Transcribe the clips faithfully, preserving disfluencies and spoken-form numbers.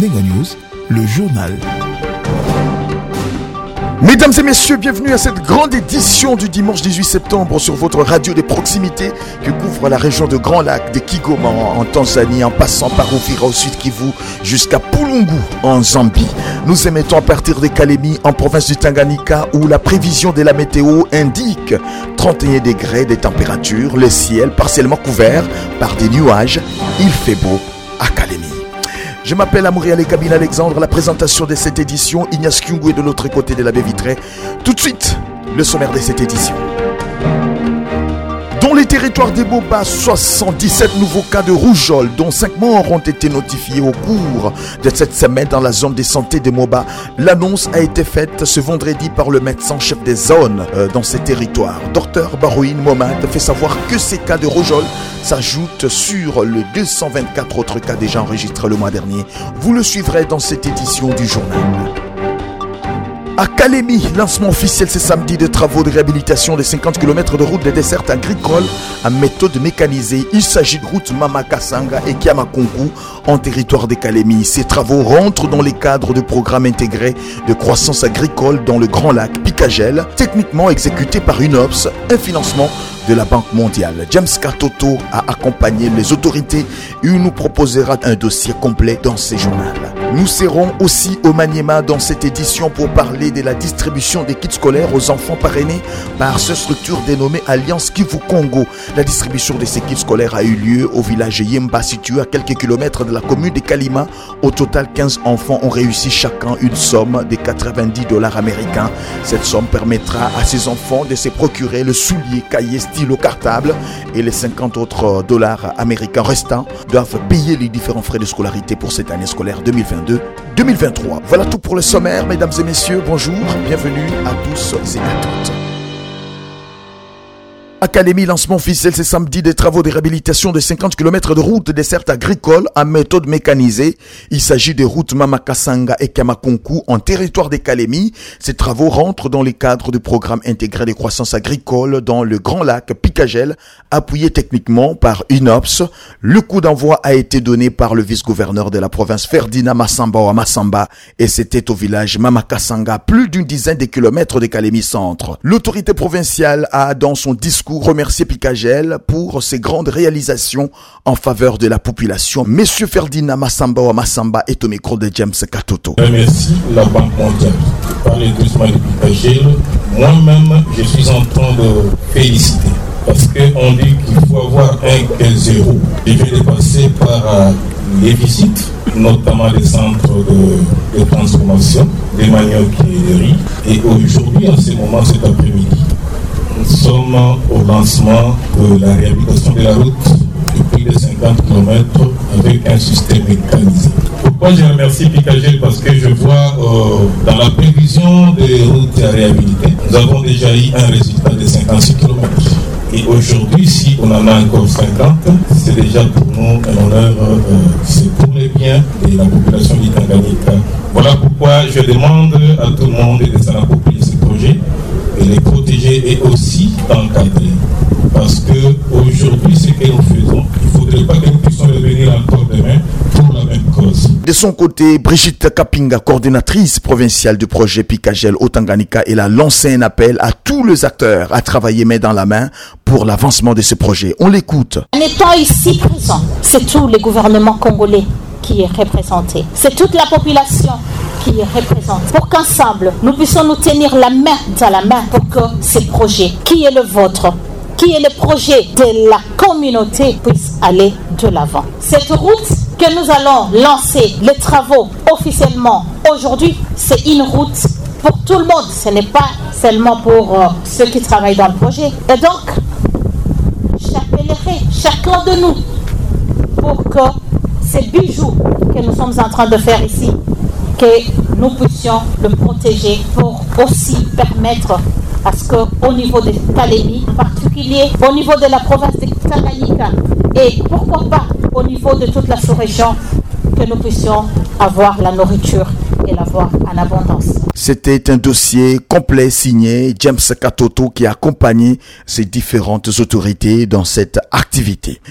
Nenga News, le journal. Mesdames et messieurs, bienvenue à cette grande édition du dimanche dix-huit septembre sur votre radio des proximités qui couvre la région de Grand Lac, de Kigoma en Tanzanie, en passant par Uvira au sud Kivu jusqu'à Pulungu en Zambie. Nous émettons à partir de Kalemi en province du Tanganyika où la prévision de la météo indique trente et un degrés de température, le ciel partiellement couvert par des nuages, il fait beau à Kalemi. Je m'appelle Amouriale Kabila Alexandre, la présentation de cette édition, Ignace Kyungu est de l'autre côté de la baie vitrée. Tout de suite, le sommaire de cette édition. Dans les territoires des Moba, soixante-dix-sept nouveaux cas de rougeole, dont cinq morts ont été notifiés au cours de cette semaine dans la zone de santé des Moba. L'annonce a été faite ce vendredi par le médecin-chef des zones euh, dans ces territoires. Docteur Barouine Momad fait savoir que ces cas de rougeole s'ajoutent sur les deux cent vingt-quatre autres cas déjà enregistrés le mois dernier. Vous le suivrez dans cette édition du journal. À Kalemi, lancement officiel ce samedi de travaux de réhabilitation de cinquante kilomètres de route de desserte agricole à méthode mécanisée. Il s'agit de route Mama-Kasanga et Kiamakongu en territoire de Kalemi. Ces travaux rentrent dans les cadres du programme intégré de croissance agricole dans le Grand Lac Picagel, techniquement exécuté par U N O P S, un financement de la Banque mondiale. James Katoto a accompagné les autorités et nous proposera un dossier complet dans ces journaux. Nous serons aussi au Maniema dans cette édition pour parler de la distribution des kits scolaires aux enfants parrainés par cette structure dénommée Alliance Kivu Congo. La distribution de ces kits scolaires a eu lieu au village Yemba situé à quelques kilomètres de la commune de Kalima. Au total, quinze enfants ont réussi chacun une somme de quatre-vingt-dix dollars américains. Cette somme permettra à ces enfants de se procurer le soulier, cahier, stylo, cartable et les cinquante autres dollars américains restants doivent payer les différents frais de scolarité pour cette année scolaire deux mille vingt-deux deux mille vingt-trois. Voilà tout pour le sommaire, mesdames et messieurs, bonjour, bienvenue à tous et à toutes. À Kalemi, lancement officiel ce samedi des travaux de réhabilitation de cinquante kilomètres de route de desserte agricole à méthode mécanisée. Il s'agit des routes Mama-Kasanga et Kiamakongu en territoire de Kalemi. Ces travaux rentrent dans les cadres du programme intégré de croissance agricole dans le Grand Lac Picagel, appuyé techniquement par U N O P S. Le coup d'envoi a été donné par le vice-gouverneur de la province Ferdinand Massamba à Massamba et c'était au village Mama-Kasanga, plus d'une dizaine de kilomètres de Kalemi centre. L'autorité provinciale a dans son discours remercier Picagel pour ses grandes réalisations en faveur de la population. Monsieur Ferdinand Massamba wa Massamba est au micro de James Katoto. Merci la Banque mondiale. Par le doucement de Picagel, moi-même, je suis en train de féliciter. Parce qu'on dit qu'il faut avoir un que zéro. Je vais dépasser par euh, les visites, notamment les centres de, de transformation, des maniocs et des riz. Et aujourd'hui, en ce moment, cet après-midi, nous sommes au lancement de la réhabilitation de la route de plus de cinquante kilomètres avec un système mécanisé. Pourquoi je remercie Picagel? Parce que je vois euh, dans la prévision des routes à réhabiliter, nous avons déjà eu un résultat de cinquante-six kilomètres. Et aujourd'hui, si on en a encore cinquante, c'est déjà pour nous un honneur, euh, c'est pour le bien de la population du Tanganyika. Voilà pourquoi je demande à tout le monde de s'en approprier ce projet et les protéger et aussi encadrer. Parce que aujourd'hui, ce que nous faisons, il ne faudrait pas que nous puissions revenir encore demain pour la même cause. De son côté, Brigitte Kapinga, coordinatrice provinciale du projet Picagel au Tanganyika, elle a lancé un appel à tous les acteurs à travailler main dans la main pour l'avancement de ce projet. On l'écoute. En étant ici présent, c'est tout le gouvernement congolais qui est représenté. C'est toute la population qui est représentée. Pour qu'ensemble, nous puissions nous tenir la main dans la main pour que ce projet, qui est le vôtre, qui est le projet de la communauté, puisse aller de l'avant. Cette route que nous allons lancer, les travaux officiellement aujourd'hui, c'est une route pour tout le monde. Ce n'est pas seulement pour euh, ceux qui travaillent dans le projet. Et donc, j'appellerai chacun de nous pour que ces bijoux que nous sommes en train de faire ici, que nous puissions le protéger pour aussi permettre à ce qu'au niveau de Kalemi, en particulier au niveau de la province de Tanganyika et pourquoi pas au niveau de toute la sous-région, que nous puissions avoir la nourriture et l'avoir en abondance. C'était un dossier complet signé James Katoto qui a accompagné ces différentes autorités dans cette activité.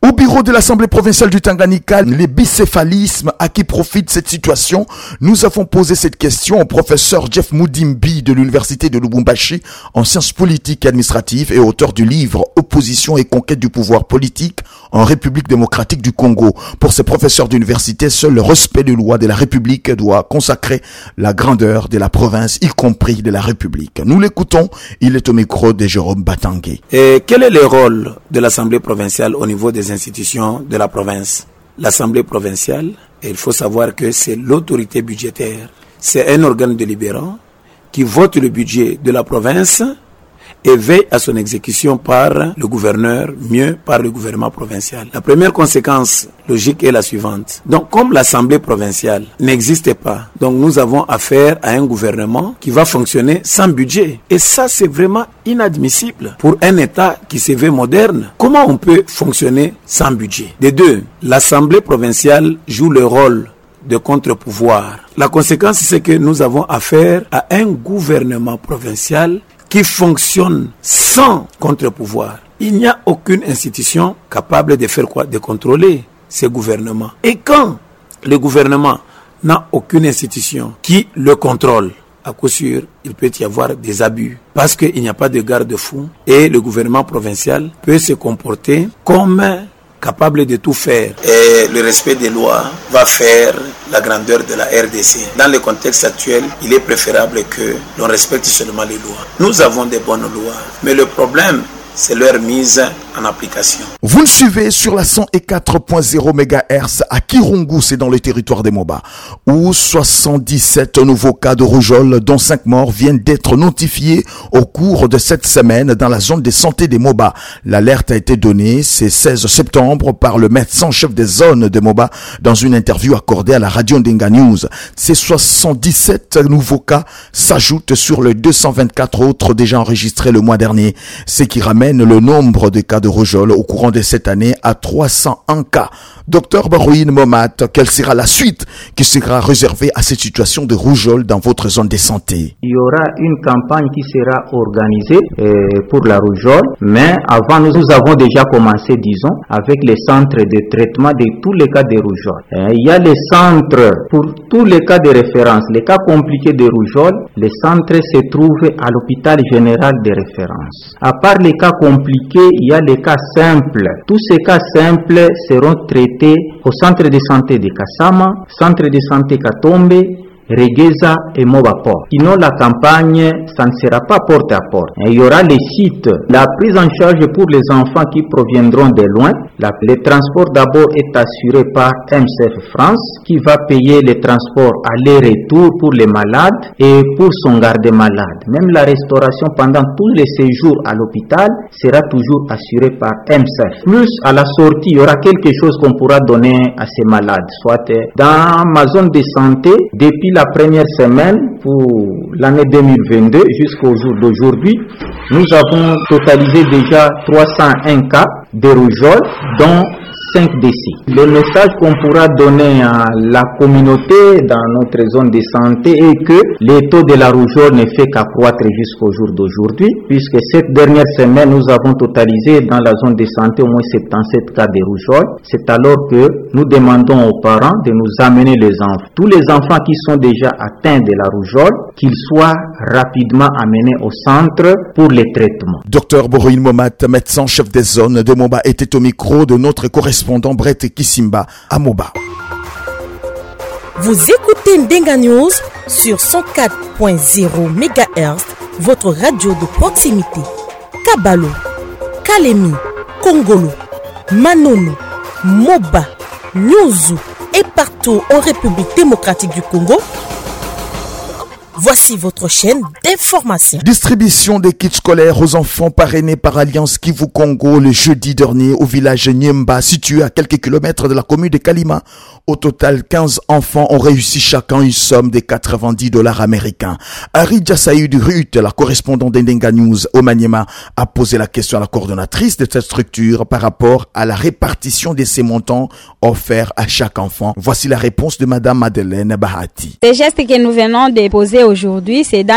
Au bureau de l'Assemblée provinciale du Tanganyika, les bicéphalismes à qui profite cette situation, nous avons posé cette question au professeur Jeff Moudimbi de l'Université de Lubumbashi en sciences politiques et administratives et auteur du livre Opposition et conquête du pouvoir politique en République démocratique du Congo. Pour ces professeurs d'université, seul le respect des lois de la République doit consacrer la grandeur de la province, y compris de la République. Nous l'écoutons, il est au micro de Jérôme Batangé. Et quel est le rôle de l'Assemblée provinciale au niveau des institutions de la province? L'Assemblée provinciale, il faut savoir que c'est l'autorité budgétaire. C'est un organe délibérant qui vote le budget de la province et veille à son exécution par le gouverneur, mieux par le gouvernement provincial. La première conséquence logique est la suivante. Donc, comme l'Assemblée provinciale n'existe pas, donc nous avons affaire à un gouvernement qui va fonctionner sans budget. Et ça, c'est vraiment inadmissible pour un État qui se veut moderne. Comment on peut fonctionner sans budget? De deux, l'Assemblée provinciale joue le rôle de contre-pouvoir. La conséquence, c'est que nous avons affaire à un gouvernement provincial qui fonctionne sans contre-pouvoir. Il n'y a aucune institution capable de faire quoi? De contrôler ces gouvernements. Et quand le gouvernement n'a aucune institution qui le contrôle, à coup sûr, il peut y avoir des abus parce qu'il n'y a pas de garde-fou et le gouvernement provincial peut se comporter comme capable de tout faire. Et le respect des lois va faire la grandeur de la R D C. Dans le contexte actuel, il est préférable que l'on respecte seulement les lois. Nous avons des bonnes lois, mais le problème, c'est leur mise en application. Vous nous suivez sur la cent quatre point zéro mégahertz à Kirungu, c'est dans le territoire des Moba, où soixante-dix-sept nouveaux cas de rougeole, dont cinq morts, viennent d'être notifiés au cours de cette semaine dans la zone de santé des Moba. L'alerte a été donnée ce seize septembre par le médecin-chef des zones de Moba dans une interview accordée à la radio Ndenga News. Ces soixante-dix-sept nouveaux cas s'ajoutent sur les deux cent vingt-quatre autres déjà enregistrés le mois dernier, ce qui ramène le nombre de cas de rougeole au courant de cette année à trois cent un cas. Docteur Barouine Momat, quelle sera la suite qui sera réservée à cette situation de rougeole dans votre zone de santé? Il y aura une campagne qui sera organisée euh, pour la rougeole, mais avant nous, nous avons déjà commencé, disons, avec les centres de traitement de tous les cas de rougeole. Euh, il y a les centres pour tous les cas de référence, les cas compliqués de rougeole, les centres se trouvent à l'hôpital général de référence. À part les cas compliqués, il y a les cas simples. Tous ces cas simples seront traités au centre de santé de Kassama, centre de santé Katombe, Regeza et Mobaport. Sinon, la campagne, ça ne sera pas porte à porte. Il y aura les sites. La prise en charge pour les enfants qui proviendront de loin. La, le transport d'abord est assuré par M S F France, qui va payer les transports aller-retour pour les malades et pour son garde-malade. Même la restauration pendant tous les séjours à l'hôpital sera toujours assurée par M S F. Plus, à la sortie, il y aura quelque chose qu'on pourra donner à ces malades. Soit dans ma zone de santé, depuis la première semaine pour l'année deux mille vingt-deux jusqu'au jour d'aujourd'hui, nous avons totalisé déjà trois cent un cas de rougeole, dont cinq décès. Le message qu'on pourra donner à la communauté dans notre zone de santé est que le taux de la rougeole ne fait qu'accroître jusqu'au jour d'aujourd'hui, puisque cette dernière semaine, nous avons totalisé dans la zone de santé au moins soixante-dix-sept cas de rougeole. C'est alors que nous demandons aux parents de nous amener les enfants. Tous les enfants qui sont déjà atteints de la rougeole, qu'ils soient rapidement amenés au centre pour les traitements. Docteur Borouine Momat, médecin-chef des zones de Moba, était au micro de notre correspondant Brett Kisimba à Moba. Vous écoutez Ndenga News sur cent quatre point zéro mégahertz, votre radio de proximité. Kabalo, Kalemi, Kongolo, Manono, Moba, Nyuzu et partout en République démocratique du Congo. Voici votre chaîne d'information. Distribution des kits scolaires aux enfants parrainés par Alliance Kivu Congo le jeudi dernier au village Nyemba, situé à quelques kilomètres de la commune de Kalima. Au total, quinze enfants ont réussi chacun une somme de quatre-vingt-dix dollars américains. Harry Djassaï du R U T, la correspondante d'Ndenga News au Maniema, a posé la question à la coordonnatrice de cette structure par rapport à la répartition de ces montants offerts à chaque enfant. Voici la réponse de Madame Madeleine Bahati. Les gestes que nous venons de poser aujourd'hui, c'est dans le cadre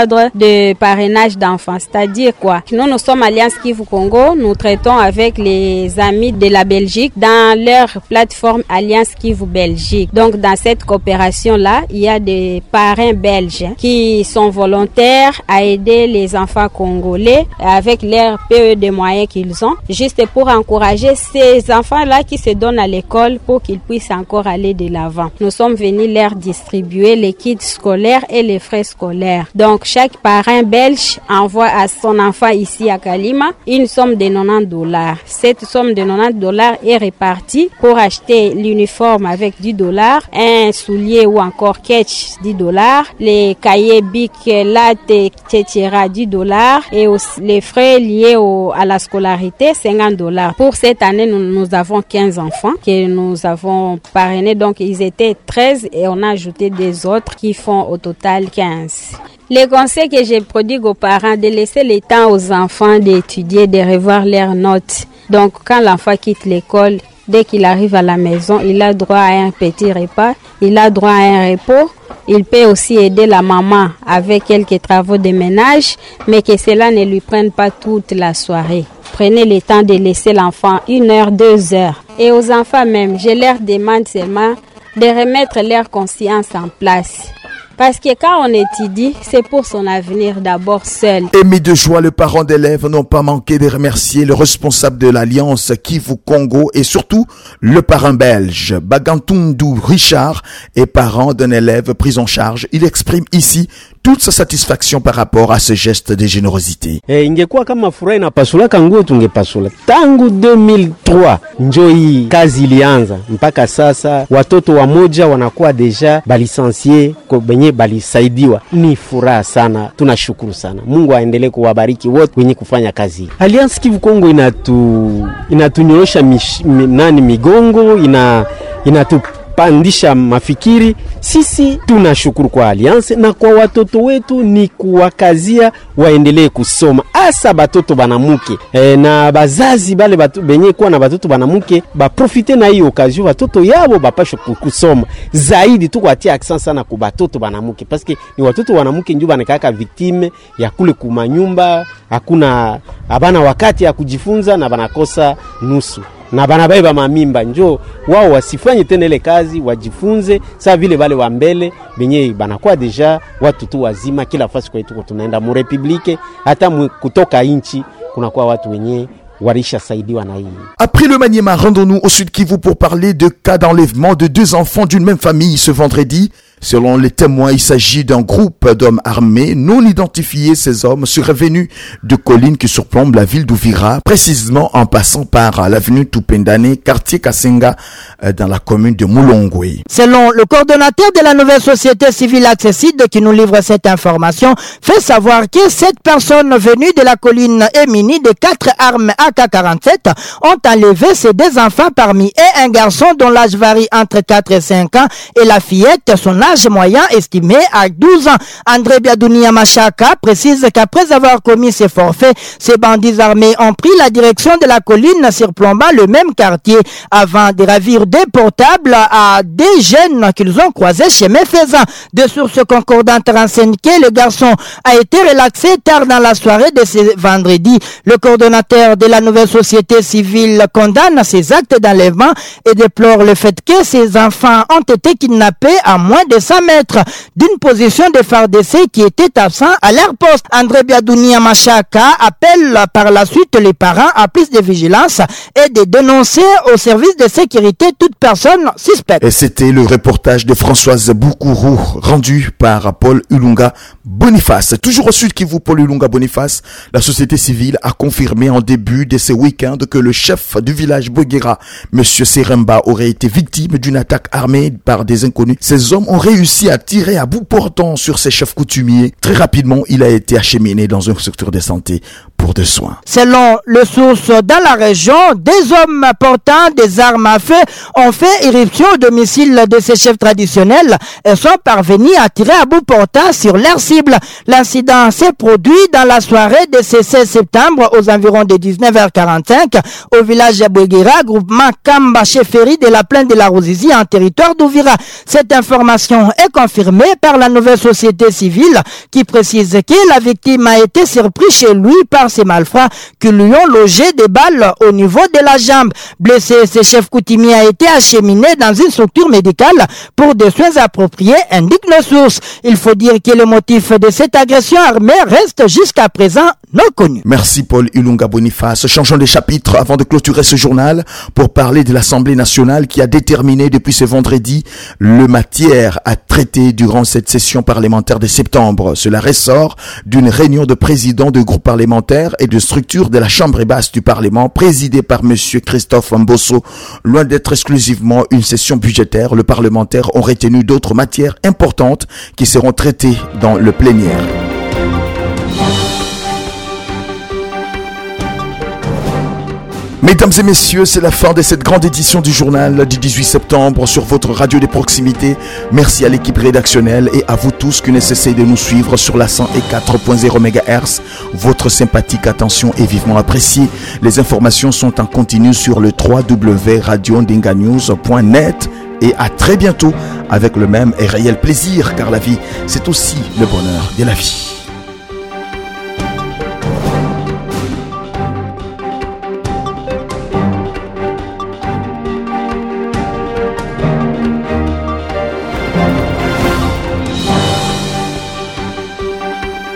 cadre de parrainage d'enfants. C'est-à-dire quoi? Nous, nous sommes Alliance Kivu Congo, nous traitons avec les amis de la Belgique dans leur plateforme Alliance Kivu Belgique. Donc, dans cette coopération-là, il y a des parrains belges qui sont volontaires à aider les enfants congolais avec leur peu de moyens qu'ils ont, juste pour encourager ces enfants-là qui se donnent à l'école pour qu'ils puissent encore aller de l'avant. Nous sommes venus leur distribuer les kits scolaires et les frais scolaires. Donc, chaque parrain belge envoie à son enfant ici à Kalima une somme de quatre-vingt-dix dollars. Cette somme de quatre-vingt-dix dollars est répartie pour acheter l'uniforme avec dix dollars, un soulier ou encore ketch dix dollars, les cahiers bic, latte, et cetera dix dollars et aussi les frais liés au, à la scolarité cinquante dollars. Pour cette année, nous, nous avons quinze enfants que nous avons parrainés. Donc, ils étaient treize et on a ajouté des autres qui font au total quinze. Les conseils que j'ai prodiguent aux parents, de laisser le temps aux enfants d'étudier, de revoir leurs notes. Donc, quand l'enfant quitte l'école, dès qu'il arrive à la maison, il a droit à un petit repas, il a droit à un repos. Il peut aussi aider la maman avec quelques travaux de ménage, mais que cela ne lui prenne pas toute la soirée. Prenez le temps de laisser l'enfant une heure, deux heures. Et aux enfants même, je leur demande seulement de remettre leur conscience en place. Parce que quand on étudie, c'est pour son avenir d'abord seul. Émis de joie, le parent d'élèves n'ont pas manqué de remercier le responsable de l'Alliance Kivu Congo et surtout le parrain belge. Bagantundu Richard est parent d'un élève pris en charge. Il exprime ici toute sa satisfaction par rapport à ce geste de générosité. Eh, ingekuwa kama furaha inapasula kanguo tungepasula. Tangu deux mille trois njo hii kazi ilianza mpaka sasa watoto wamoja wanakuwa deja balisansie ko benye balisaidiwa. Ni furaha sana, tunashukuru sana. Mungu aendelee kuwabariki wote wenye kufanya kazi. Alliance Kivu Congo inatu inatunyorosha nani migongo, ina inatu pandisha mafikiri. Sisi tunashukuru kwa Alliance na kwa watoto wetu ni kuwakazia waendelee kusoma, asa batoto banamuke e, na bazazi bale batu benye kwa na batoto banamuke ba profite na hiyo occasion watoto yabo bapashe kusoma zaidi. Tu kwatia accent sana kwa batoto banamuke parce que ni watoto banamuke ndio banakaka victime ya kule kumanyumba, hakuna abana wakati ya kujifunza na banakosa nusu na banabeba mamimba. Njo wao wasifanye tena ile kazi, wajifunze saa vile wale wa mbele benye banakuwa deja watu tu wazima. Kila fasi kwa tuko tunaenda mu republique hata mu kutoka inchi kuna kwa watu wenye warisha saidiwa na hii. Après le Maniema, rendons-nous au Sud Kivu pour parler de cas d'enlèvement de deux enfants d'une même famille ce vendredi. Selon les témoins, il s'agit d'un groupe d'hommes armés non identifiés. Ces hommes seraient venus de collines qui surplombent la ville d'Ouvira, précisément en passant par l'avenue Tupendane, quartier Kasenga, dans la commune de Moulongwe. Selon le coordonnateur de la nouvelle société civile Accessible qui nous livre cette information, fait savoir que sept personnes venues de la colline et munies de quatre armes A K quarante-sept ont enlevé ces deux enfants, parmi eux un garçon dont l'âge varie entre quatre et cinq ans et la fillette, son âge moyen estimé à douze ans. André Biadounia Machaka précise qu'après avoir commis ces forfaits, ces bandits armés ont pris la direction de la colline surplombant le même quartier avant de ravir des portables à des jeunes qu'ils ont croisés chez Méfaisan. De sources concordantes renseignent que le garçon a été relaxé tard dans la soirée de ce vendredi. Le coordonnateur de la nouvelle société civile condamne ces actes d'enlèvement et déplore le fait que ces enfants ont été kidnappés à moins de cent mètres d'une position de F A R D C qui était absent à leur poste. André Biadounia Machaka appelle par la suite les parents à plus de vigilance et de dénoncer au service de sécurité toute personne suspecte. Et c'était le reportage de Françoise Boukourou rendu par Paul Ulunga Boniface. Toujours au Sud Kivu, Paul Ulunga Boniface, la société civile a confirmé en début de ce week-end que le chef du village Boguera, M. Seremba, aurait été victime d'une attaque armée par des inconnus. Ces hommes ont réussi à tirer à bout portant sur ces chefs coutumiers. Très rapidement, il a été acheminé dans un secteur de santé pour des soins. Selon le source dans la région, des hommes portant des armes à feu ont fait irruption au domicile de ces chefs traditionnels et sont parvenus à tirer à bout portant sur leur cible. L'incident s'est produit dans la soirée de ce seize septembre aux environs de dix-neuf heures quarante-cinq au village Boguera, groupement Kamba Cheferi de la plaine de la Ruzizi en territoire d'Ouvira. Cette information version est confirmée par la nouvelle société civile qui précise que la victime a été surprise chez lui par ces malfrats qui lui ont logé des balles au niveau de la jambe. Blessé, ce chef coutumier a été acheminé dans une structure médicale pour des soins appropriés, indique nos sources. Il faut dire que le motif de cette agression armée reste jusqu'à présent non connu. Merci Paul Ilunga Boniface. Changeons de chapitre avant de clôturer ce journal pour parler de l'Assemblée nationale qui a déterminé depuis ce vendredi le matière à traiter durant cette session parlementaire de septembre. Cela ressort d'une réunion de présidents de groupes parlementaires et de structures de la Chambre basse du Parlement présidée par monsieur Christophe Mbosso. Loin d'être exclusivement une session budgétaire, le parlementaire ont retenu d'autres matières importantes qui seront traitées dans le plénière. Mesdames et messieurs, c'est la fin de cette grande édition du journal du dix-huit septembre sur votre radio des proximités. Merci à l'équipe rédactionnelle et à vous tous qui ne cessez de nous suivre sur la cent quatre point zéro mégahertz. Votre sympathique attention est vivement appréciée. Les informations sont en continu sur le w w w point radio ndinga news point net et à très bientôt avec le même et réel plaisir car la vie, c'est aussi le bonheur de la vie.